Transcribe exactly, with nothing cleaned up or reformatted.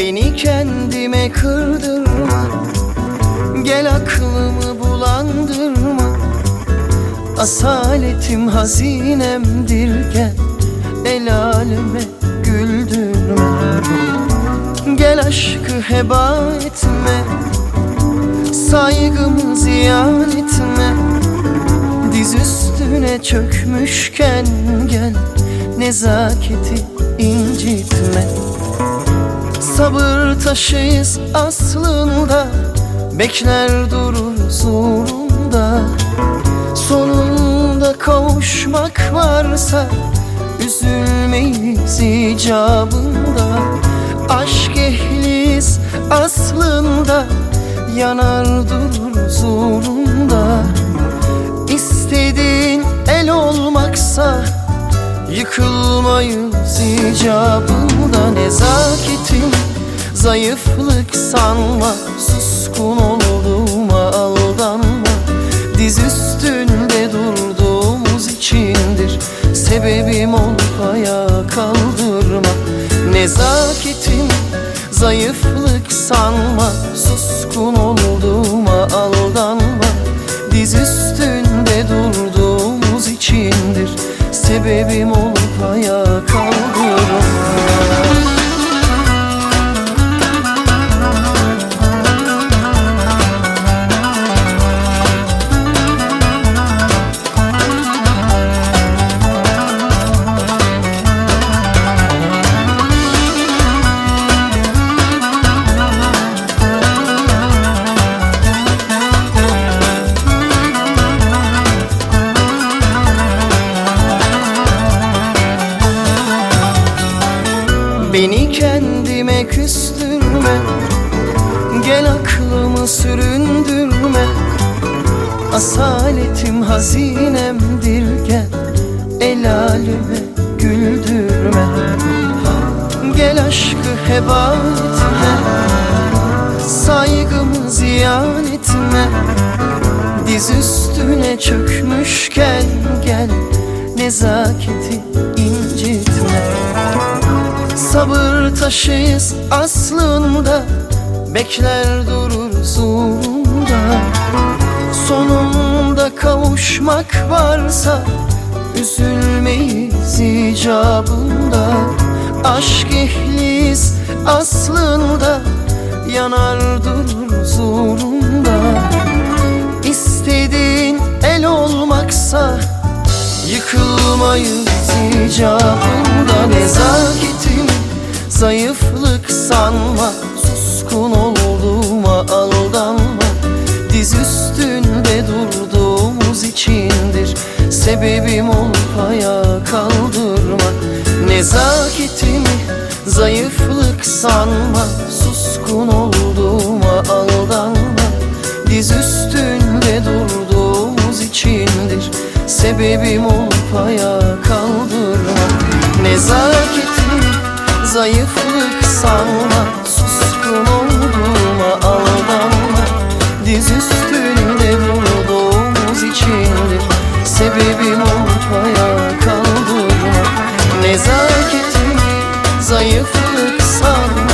Beni kendime kırdırma, gel aklımı bulandırma. Asaletim hazinemdir, gel el aleme güldürme. Gel aşkı heba etme, saygımı ziyan etme. Diz üstüne çökmüşken gel nezaketi incitme. Sabır taşıyız aslında, bekler dururuz uğrunda. Sonunda kavuşmak varsa üzülmeyiz icabında. Aşk ehliyiz aslında, yanar dururuz uğrunda. İstediğin el olmaksa yıkılmayız icabında. Nezaketin zayıflık sanma, suskun olduğuma aldanma. Diz üstünde durduğumuz içindir, sebebim olup ayağa kaldırma. Nezaketin zayıflık sanma, suskun olduğuma aldanma. Diz üstünde durduğumuz içindir, sebebim olup ayağa kaldırma. Beni kendime küstürme, gel aklımı süründürme. Asaletim hazinemdir, gel el aleme güldürme. Gel aşkı heba etme, saygımı ziyan etme. Diz üstüne çökmüşken gel nezaketi incitme. Sabır taşıyız aslında, bekler dururuz uğrunda. Sonunda kavuşmak varsa üzülmeyiz icabında. Aşk ehliyiz aslında, yanar dururuz uğrunda. İstediğin el olmaksa yıkılmayız icabında. Nezaketin zayıflık sanma, suskun olduğuma aldanma. Diz üstünde durduğumuz içindir, sebebim olup ayağa kaldırma. Nezaketimi zayıflık sanma, suskun olduğuma aldanma. Diz üstünde durduğumuz içindir, sebebim olup ayağa kaldırma. Nezaketimi zayıflık sanma, suskun olduğuma aldanma. Diz üstünde durduğumuz içindir, sebebim olup ayağa kaldırma. Nezaketimi zayıflık sanma,